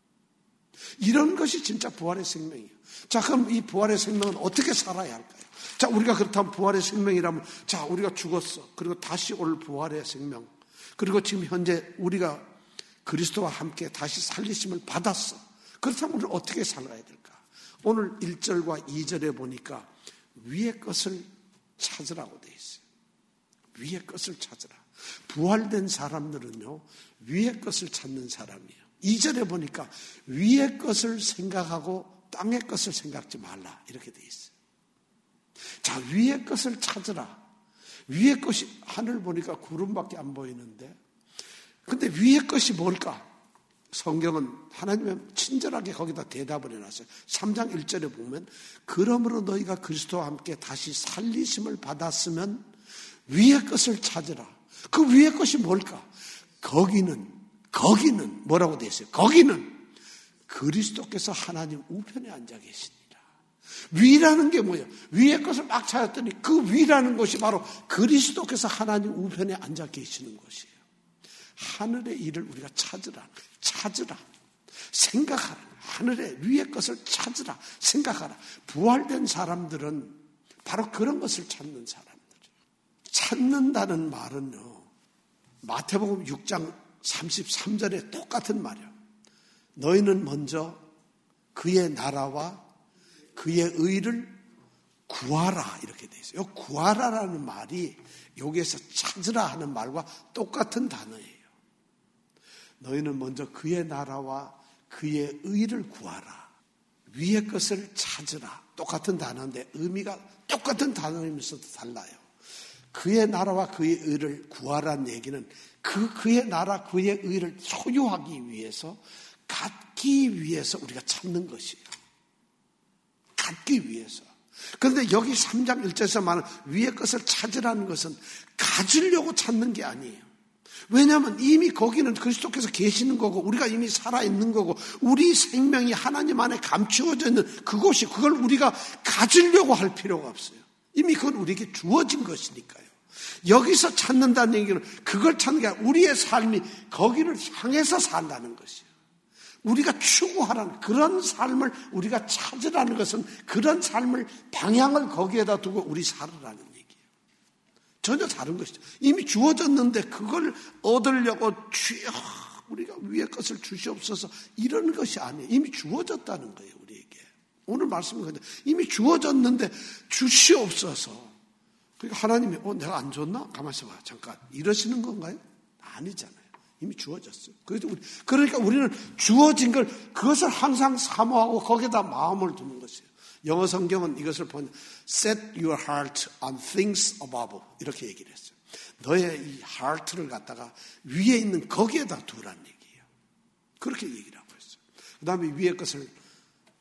이런 것이 진짜 부활의 생명이에요. 자, 그럼 이 부활의 생명은 어떻게 살아야 할까요? 자, 우리가 그렇다면 부활의 생명이라면, 자, 우리가 죽었어. 그리고 다시 올 부활의 생명. 그리고 지금 현재 우리가 그리스도와 함께 다시 살리심을 받았어. 그렇다면 우리는 어떻게 살아야 될까? 오늘 1절과 2절에 보니까 위의 것을 찾으라고 돼 있어요. 위의 것을 찾으라. 부활된 사람들은요, 위의 것을 찾는 사람이에요. 2절에 보니까 위의 것을 생각하고 땅의 것을 생각지 말라. 이렇게 돼 있어요. 자, 위의 것을 찾으라. 위의 것이, 하늘 보니까 구름밖에 안 보이는데, 근데 위의 것이 뭘까? 성경은 하나님의 친절하게 거기다 대답을 해놨어요. 3장 1절에 보면, 그러므로 너희가 그리스도와 함께 다시 살리심을 받았으면 위의 것을 찾으라. 그 위의 것이 뭘까? 거기는 뭐라고 되어 있어요? 거기는 그리스도께서 하나님 우편에 앉아 계시니라. 위라는 게 뭐예요? 위의 것을 막 찾았더니 그 위라는 것이 바로 그리스도께서 하나님 우편에 앉아 계시는 것이에요. 하늘의 일을 우리가 찾으라, 생각하라. 하늘의 위의 것을 찾으라, 생각하라. 부활된 사람들은 바로 그런 것을 찾는 사람들이에요. 찾는다는 말은요, 마태복음 6장 33절에 똑같은 말이에요. 너희는 먼저 그의 나라와 그의 의를 구하라, 이렇게 돼 있어요. 구하라라는 말이 여기에서 찾으라 하는 말과 똑같은 단어예요. 너희는 먼저 그의 나라와 그의 의를 구하라. 위의 것을 찾으라. 똑같은 단어인데 의미가 똑같은 단어이면서도 달라요. 그의 나라와 그의 의를 구하라는 얘기는 그의 나라, 그의 의를 소유하기 위해서, 갖기 위해서 우리가 찾는 것이에요. 갖기 위해서. 그런데 여기 3장 1절에서 말하는 위의 것을 찾으라는 것은 가지려고 찾는 게 아니에요. 왜냐하면 이미 거기는 그리스도께서 계시는 거고 우리가 이미 살아있는 거고 우리 생명이 하나님 안에 감추어져 있는 그곳이, 그걸 우리가 가지려고 할 필요가 없어요. 이미 그건 우리에게 주어진 것이니까요. 여기서 찾는다는 얘기는 그걸 찾는 게 아니라 우리의 삶이 거기를 향해서 산다는 것이에요. 우리가 추구하라는 그런 삶을 우리가 찾으라는 것은 그런 삶을 방향을 거기에다 두고 우리 살으라는 얘기예요. 전혀 다른 것이죠. 이미 주어졌는데 그걸 얻으려고 우리가 위의 것을 주시옵소서 이런 것이 아니에요. 이미 주어졌다는 거예요, 우리에게. 오늘 말씀은 그런데 이미 주어졌는데 주시옵소서. 그러니까 하나님이 내가 안 줬나? 가만히 있어봐. 잠깐. 이러시는 건가요? 아니잖아요. 이미 주어졌어요. 그러니까 우리는 주어진 걸, 그것을 항상 사모하고 거기에다 마음을 두는 것이에요. 영어 성경은 이것을 보면 set your heart on things above 이렇게 얘기를 했어요. 너의 이 heart를 갖다가 위에 있는 거기에다 두라는 얘기예요. 그렇게 얘기를 하고 있어요. 그 다음에 위의 것을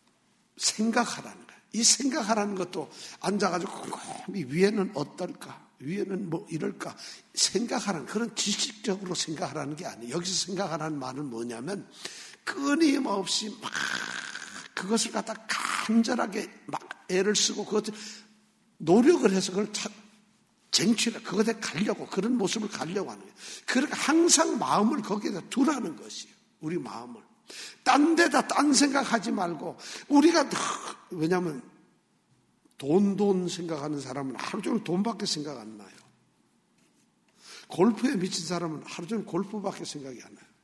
생각하라는 거예요. 이 생각하라는 것도 앉아가지고 곰곰이 위에는 어떨까? 위에는 뭐 이럴까? 생각하라는 그런 지식적으로 생각하라는 게 아니에요. 여기서 생각하라는 말은 뭐냐면 끊임없이 막 그것을 갖다 간절하게 막 애를 쓰고 그것을 노력을 해서 그걸 쟁취를 그것에 가려고 그런 모습을 가려고 하는 거예요. 그러니까 항상 마음을 거기에다 두라는 것이에요. 우리 마음을. 딴 데다 딴 생각하지 말고 우리가 왜냐하면 돈 생각하는 사람은 하루 종일 돈밖에 생각 안 나요. 골프에 미친 사람은 하루 종일 골프밖에 생각이 안 나요.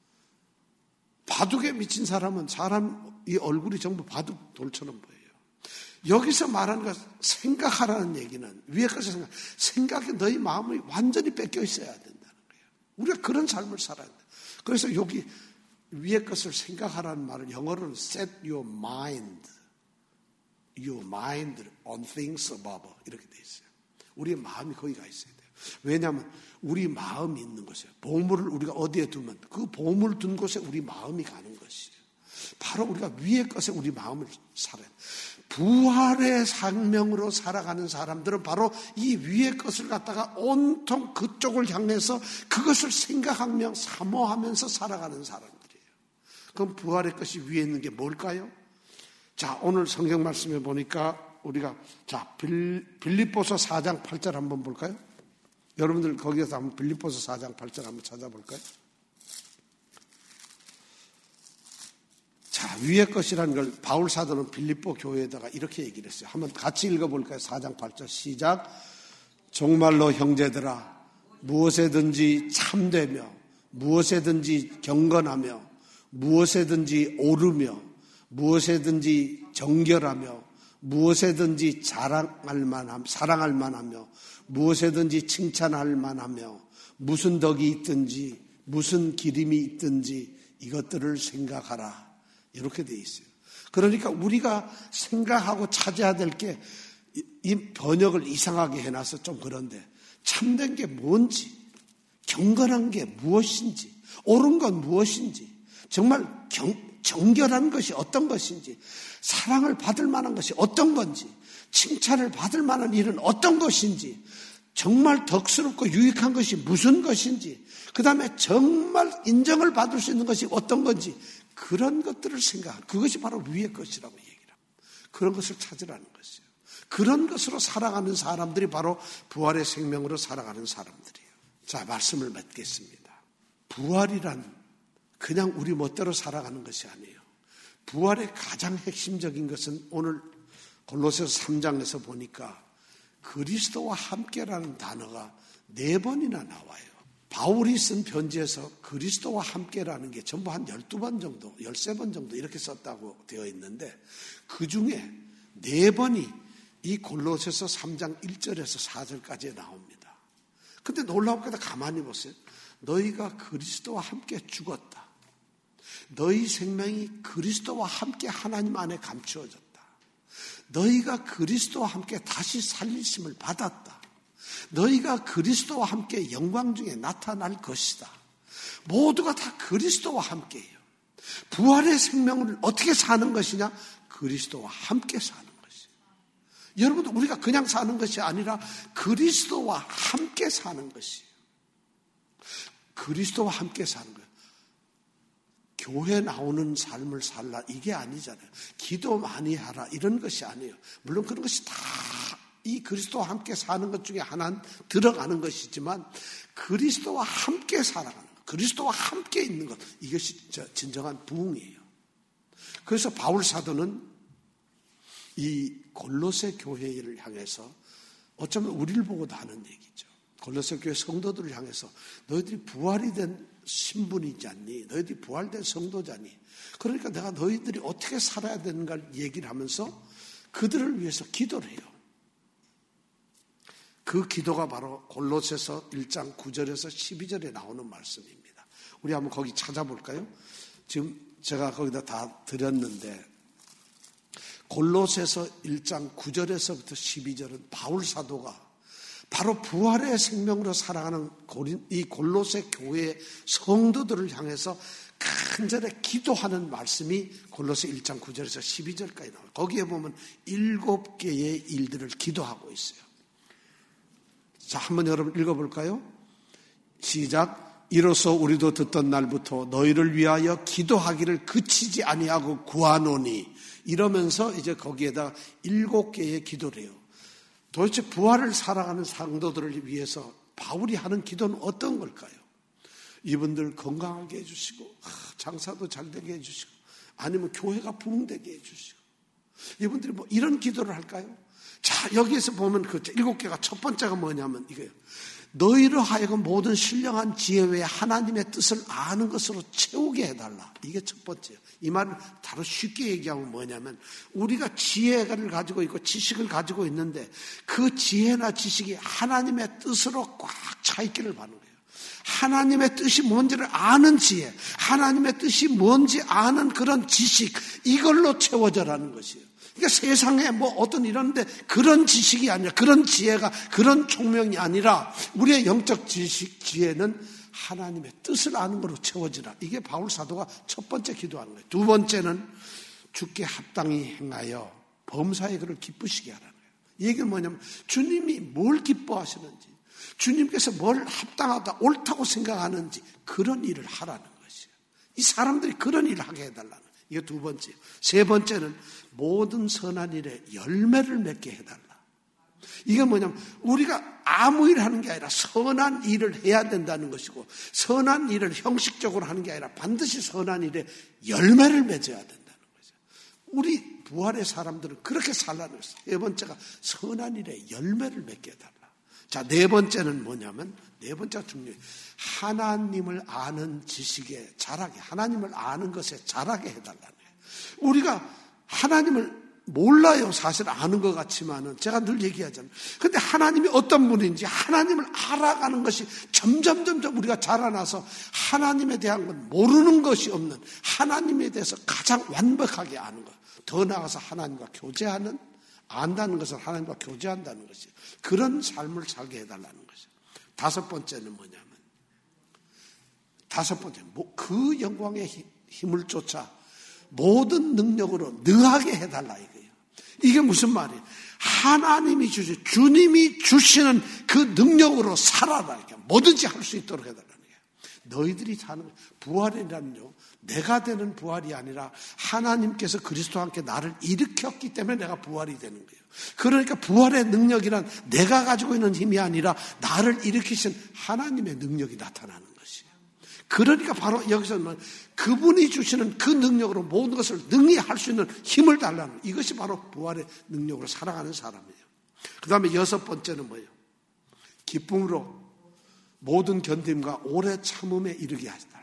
바둑에 미친 사람은 사람이 얼굴이 전부 바둑 돌처럼 보여요. 여기서 말하는 것 생각하라는 얘기는 위에 것을 생각에 너희 마음이 완전히 뺏겨 있어야 된다는 거예요. 우리가 그런 삶을 살아야 돼요. 그래서 여기 위에 것을 생각하라는 말은 영어로는 set your mind on things above 이렇게 돼 있어요. 우리의 마음이 거기 가 있어야 돼요. 왜냐하면 우리 마음이 있는 곳이에요. 보물을 우리가 어디에 두면 그 보물 둔 곳에 우리 마음이 가는 것이에요. 바로 우리가 위의 것에 우리 마음을 살아야 돼요. 부활의 생명으로 살아가는 사람들은 바로 이 위의 것을 갖다가 온통 그쪽을 향해서 그것을 생각하며 사모하면서 살아가는 사람들이에요. 그럼 부활의 것이 위에 있는 게 뭘까요? 자, 오늘 성경 말씀에 보니까 우리가 자 빌립보서 4장 8절 한번 볼까요? 여러분들 거기에서 한번 빌립보서 4장 8절 한번 찾아볼까요? 자, 위의 것이라는 걸 바울 사도는 빌립보 교회에다가 이렇게 얘기를 했어요. 한번 같이 읽어볼까요? 4장 8절 시작. 정말로 형제들아 무엇에든지 참되며 무엇에든지 경건하며 무엇에든지 오르며 무엇에든지 정결하며 무엇에든지 사랑할 만하며 무엇에든지 칭찬할 만하며 무슨 덕이 있든지 무슨 기림이 있든지 이것들을 생각하라. 이렇게 돼 있어요. 그러니까 우리가 생각하고 찾아야 될 게 이 번역을 이상하게 해놔서 좀 그런데 참된 게 뭔지 경건한 게 무엇인지 옳은 건 무엇인지 정말 정결한 것이 어떤 것인지 사랑을 받을 만한 것이 어떤 건지 칭찬을 받을 만한 일은 어떤 것인지 정말 덕스럽고 유익한 것이 무슨 것인지 그 다음에 정말 인정을 받을 수 있는 것이 어떤 건지 그런 것들을 생각하는 그것이 바로 위의 것이라고 얘기를 합니다. 그런 것을 찾으라는 것이에요. 그런 것으로 살아가는 사람들이 바로 부활의 생명으로 살아가는 사람들이에요. 자, 말씀을 맺겠습니다. 부활이란 그냥 우리 멋대로 살아가는 것이 아니에요. 부활의 가장 핵심적인 것은 오늘 골로새서 3장에서 보니까 그리스도와 함께라는 단어가 4번이나 나와요. 바울이 쓴 편지에서 그리스도와 함께라는 게 전부 한 12번 정도, 13번 정도 이렇게 썼다고 되어 있는데 그 중에 4번이 이 골로새서 3장 1절에서 4절까지 나옵니다. 근데 놀라운 게다 가만히 보세요. 너희가 그리스도와 함께 죽었다. 너희 생명이 그리스도와 함께 하나님 안에 감추어졌다. 너희가 그리스도와 함께 다시 살리심을 받았다. 너희가 그리스도와 함께 영광 중에 나타날 것이다. 모두가 다 그리스도와 함께해요. 부활의 생명을 어떻게 사는 것이냐? 그리스도와 함께 사는 것이에요. 여러분, 우리가 그냥 사는 것이 아니라 그리스도와 함께 사는 것이에요. 그리스도와 함께 사는 거예요. 교회 나오는 삶을 살라 이게 아니잖아요. 기도 많이 하라 이런 것이 아니에요. 물론 그런 것이 다 이 그리스도와 함께 사는 것 중에 하나는 들어가는 것이지만 그리스도와 함께 살아가는 것, 그리스도와 함께 있는 것 이것이 진정한 부흥이에요. 그래서 바울 사도는 이 골로새 교회를 향해서 어쩌면 우리를 보고도 하는 얘기죠. 골로새 교회 성도들을 향해서 너희들이 부활이 된 신분이지 않니? 너희들이 부활된 성도자니? 그러니까 내가 너희들이 어떻게 살아야 되는가를 얘기를 하면서 그들을 위해서 기도를 해요. 그 기도가 바로 골로새서 1장 9절에서 12절에 나오는 말씀입니다. 우리 한번 거기 찾아볼까요? 지금 제가 거기다 다 드렸는데 골로새서 1장 9절에서부터 12절은 바울 사도가 바로 부활의 생명으로 살아가는 이 골로새 교회의 성도들을 향해서 간절히 기도하는 말씀이 골로새 1장 9절에서 12절까지 나와요. 거기에 보면 7개의 일들을 기도하고 있어요. 자, 한번 여러분 읽어볼까요? 시작. 이로써 우리도 듣던 날부터 너희를 위하여 기도하기를 그치지 아니하고 구하노니, 이러면서 이제 거기에다 7개의 기도를 해요. 도대체 부활을 살아가는 상도들을 위해서 바울이 하는 기도는 어떤 걸까요? 이분들 건강하게 해주시고, 장사도 잘 되게 해주시고, 아니면 교회가 부흥되게 해주시고, 이분들이 뭐 이런 기도를 할까요? 자, 여기에서 보면 그 7개가 첫 번째가 뭐냐면 이거예요. 너희로 하여금 모든 신령한 지혜 외에 하나님의 뜻을 아는 것으로 채우게 해달라. 이게 첫 번째예요. 이 말을 다루 쉽게 얘기하면 뭐냐면, 우리가 지혜를 가지고 있고 지식을 가지고 있는데 그 지혜나 지식이 하나님의 뜻으로 꽉 차 있기를 바라는 거예요. 하나님의 뜻이 뭔지를 아는 지혜, 하나님의 뜻이 뭔지 아는 그런 지식, 이걸로 채워져라는 것이에요. 그러니까 세상에 뭐 어떤 이런데 그런 지식이 아니라, 그런 지혜가, 그런 총명이 아니라 우리의 영적 지식, 지혜는 하나님의 뜻을 아는 것으로 채워지라. 이게 바울 사도가 첫 번째 기도하는 거예요. 두 번째는 주께 합당히 행하여 범사에 그를 기쁘시게 하라는 거예요. 이 얘기는 뭐냐면 주님이 뭘 기뻐하시는지, 주님께서 뭘 합당하다, 옳다고 생각하는지 그런 일을 하라는 것이에요. 이 사람들이 그런 일을 하게 해달라는 거예요. 이게 두 번째. 세 번째는 모든 선한 일에 열매를 맺게 해달라. 이게 뭐냐면 우리가 아무 일을 하는 게 아니라 선한 일을 해야 된다는 것이고, 선한 일을 형식적으로 하는 게 아니라 반드시 선한 일에 열매를 맺어야 된다는 거죠. 우리 부활의 사람들은 그렇게 살라는 것이죠. 세 번째가 선한 일에 열매를 맺게 해달라. 자, 네 번째는 뭐냐면, 네 번째가 중요해요. 하나님을 아는 지식에 자라게, 하나님을 아는 것에 자라게 해달라는 거예요. 우리가 하나님을 몰라요. 사실 아는 것 같지만은, 제가 늘 얘기하잖아요. 근데 하나님이 어떤 분인지 하나님을 알아가는 것이 점점 우리가 자라나서 하나님에 대한 건 모르는 것이 없는, 하나님에 대해서 가장 완벽하게 아는 것, 더 나아가서 하나님과 교제하는, 안다는 것은 하나님과 교제한다는 것이에요. 그런 삶을 살게 해달라는 것이에요. 다섯 번째는 뭐냐면, 그 영광의 힘을 쫓아 모든 능력으로 능하게 해달라 이거예요. 이게 무슨 말이에요? 하나님이 주님이 주시는 그 능력으로 살아라. 이렇게 뭐든지 할 수 있도록 해달라는 거예요. 너희들이 사는 부활이라는요, 내가 되는 부활이 아니라 하나님께서 그리스도와 함께 나를 일으켰기 때문에 내가 부활이 되는 거예요. 그러니까 부활의 능력이란 내가 가지고 있는 힘이 아니라 나를 일으키신 하나님의 능력이 나타나는 것이에요. 그러니까 바로 여기서는 그분이 주시는 그 능력으로 모든 것을 능히 할 수 있는 힘을 달라는 거예요. 이것이 바로 부활의 능력으로 살아가는 사람이에요. 그 다음에 여섯 번째는 뭐예요? 기쁨으로 모든 견딤과 오래 참음에 이르게 하시달라.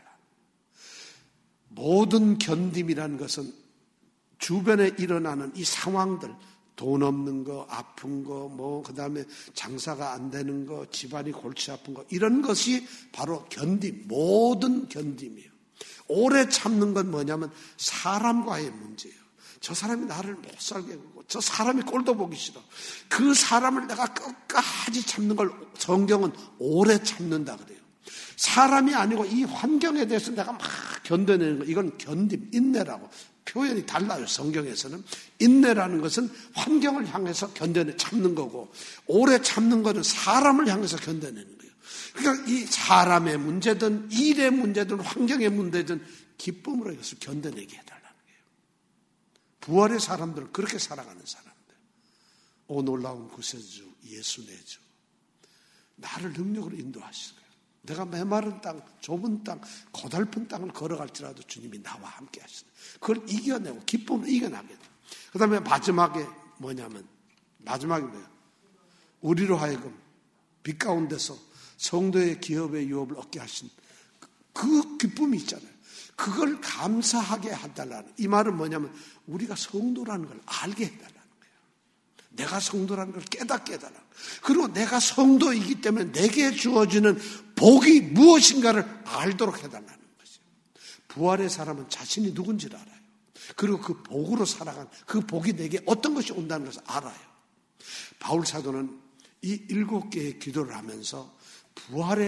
모든 견딤이라는 것은 주변에 일어나는 이 상황들, 돈 없는 거, 아픈 거, 그 다음에 장사가 안 되는 거, 집안이 골치 아픈 거, 이런 것이 바로 견딤, 모든 견딤이에요. 오래 참는 건 뭐냐면 사람과의 문제예요. 저 사람이 나를 못 살게 하고, 저 사람이 꼴도 보기 싫어. 그 사람을 내가 끝까지 참는 걸 성경은 오래 참는다 그래요. 사람이 아니고 이 환경에 대해서 내가 막 견뎌내는 거, 이건 견딤, 인내라고. 표현이 달라요. 성경에서는 인내라는 것은 환경을 향해서 참는 거고, 오래 참는 것은 사람을 향해서 견뎌내는 거예요. 그러니까 이 사람의 문제든 일의 문제든 환경의 문제든 기쁨으로 이것을 견뎌내게 해달라는 거예요. 부활의 사람들은 그렇게 살아가는 사람들. 오 놀라운 구세주 예수 내 주, 나를 능력으로 인도하시는 거예요. 내가 메마른 땅, 좁은 땅, 고달픈 땅을 걸어갈지라도 주님이 나와 함께 하시는 거예요. 그걸 이겨내고 기쁨을 이겨나게 돼요. 그 다음에 마지막에 뭐냐면, 우리로 하여금 빛 가운데서 성도의 기업의 유업을 얻게 하신 그 기쁨이 있잖아요. 그걸 감사하게 해달라는, 이 말은 뭐냐면 우리가 성도라는 걸 알게 해달라는 거예요. 내가 성도라는 걸 깨닫게 해달라는 거예요. 그리고 내가 성도이기 때문에 내게 주어지는 복이 무엇인가를 알도록 해달라는 거죠. 부활의 사람은 자신이 누군지를 알아요. 그리고 그 복으로 살아간 그 복이 내게 어떤 것이 온다는 것을 알아요. 바울 사도는 이 7개의 기도를 하면서 부활의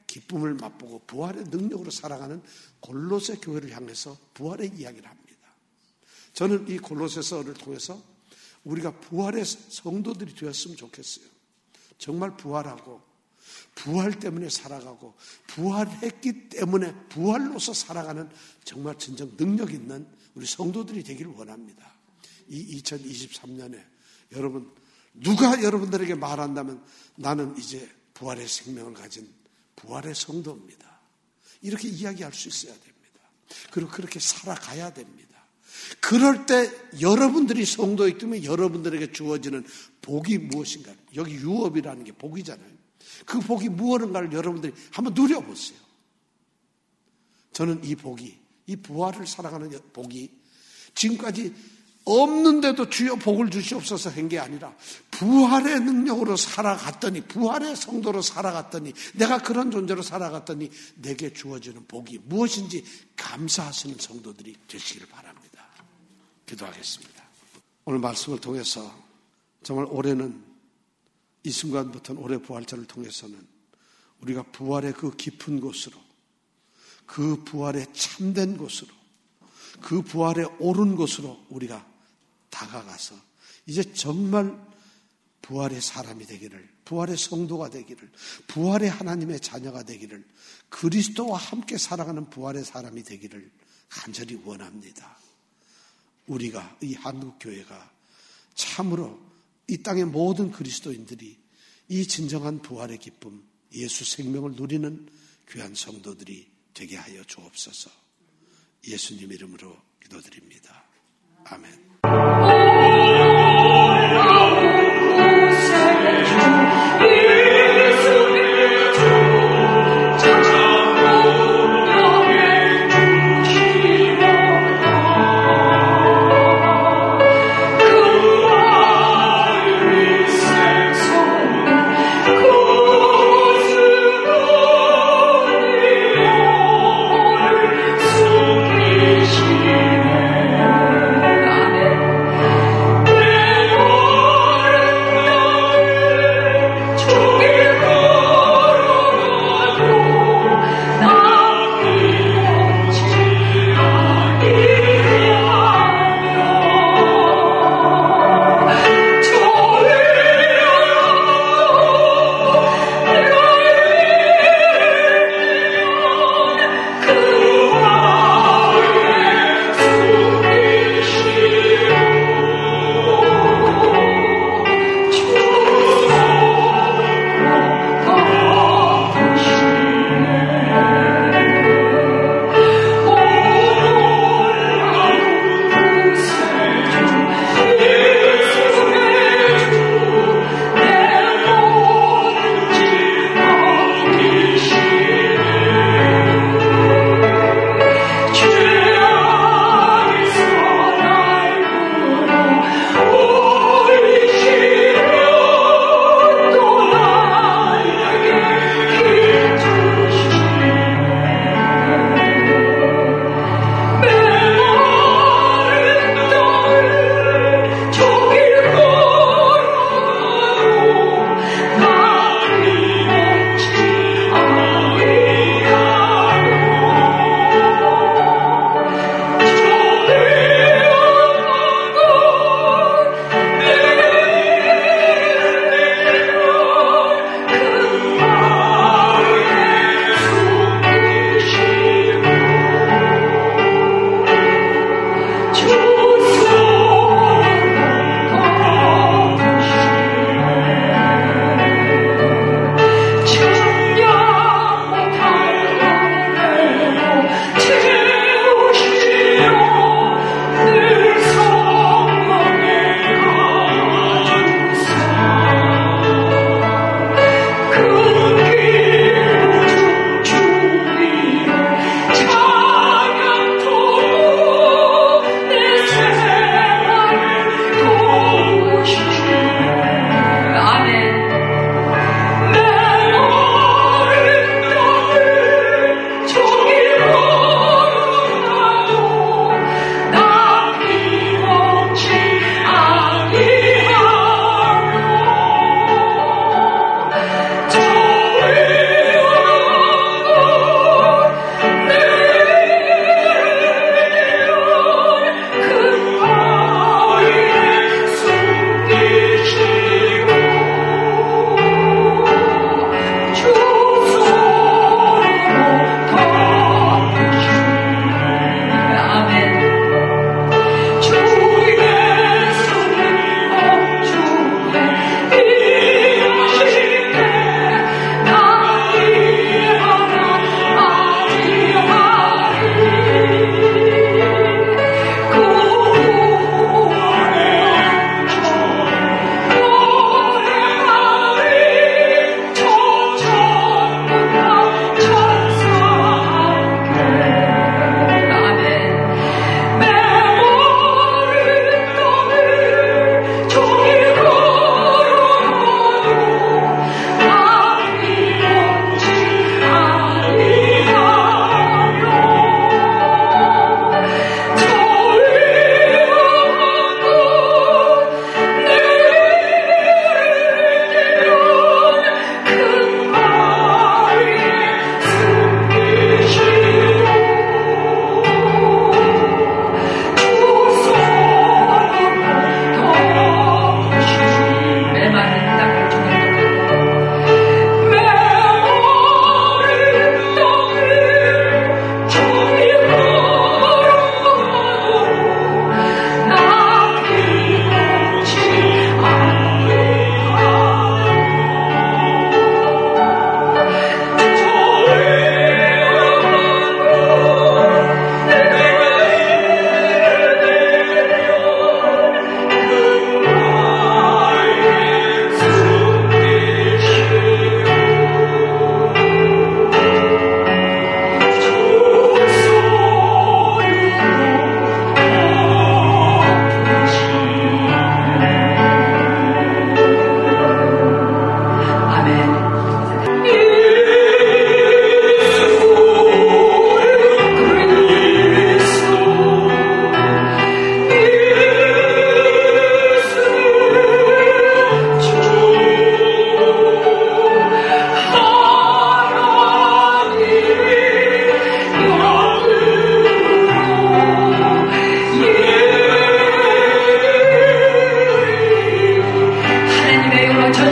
기쁨을 맛보고 부활의 능력으로 살아가는 골로새 교회를 향해서 부활의 이야기를 합니다. 저는 이 골로새서를 통해서 우리가 부활의 성도들이 되었으면 좋겠어요. 정말 부활하고 부활 때문에 살아가고 부활했기 때문에 부활로서 살아가는 정말 진정 능력 있는 우리 성도들이 되기를 원합니다. 이 2023년에 여러분, 누가 여러분들에게 말한다면 나는 이제 부활의 생명을 가진 부활의 성도입니다. 이렇게 이야기할 수 있어야 됩니다. 그리고 그렇게 살아가야 됩니다. 그럴 때 여러분들이 성도이기 때문에 여러분들에게 주어지는 복이 무엇인가? 여기 유업이라는 게 복이잖아요. 그 복이 무엇인가를 여러분들이 한번 누려보세요. 저는 이 복이, 이 부활을 살아가는 복이 지금까지 없는데도 주여 복을 주시옵소서 한 게 아니라 부활의 능력으로 살아갔더니, 부활의 성도로 살아갔더니, 내가 그런 존재로 살아갔더니 내게 주어지는 복이 무엇인지 감사하시는 성도들이 되시기를 바랍니다. 기도하겠습니다. 오늘 말씀을 통해서 정말 올해는 이 순간부터는 올해 부활절을 통해서는 우리가 부활의 그 깊은 곳으로, 그 부활의 참된 곳으로, 그 부활의 옳은 곳으로 우리가 다가가서 이제 정말 부활의 사람이 되기를, 부활의 성도가 되기를, 부활의 하나님의 자녀가 되기를, 그리스도와 함께 살아가는 부활의 사람이 되기를 간절히 원합니다. 우리가, 이 한국교회가 참으로 이 땅의 모든 그리스도인들이 이 진정한 부활의 기쁨, 예수 생명을 누리는 귀한 성도들이 되게 하여 주옵소서. 예수님 이름으로 기도드립니다. 아멘.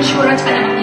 주시오라 찬양합니다.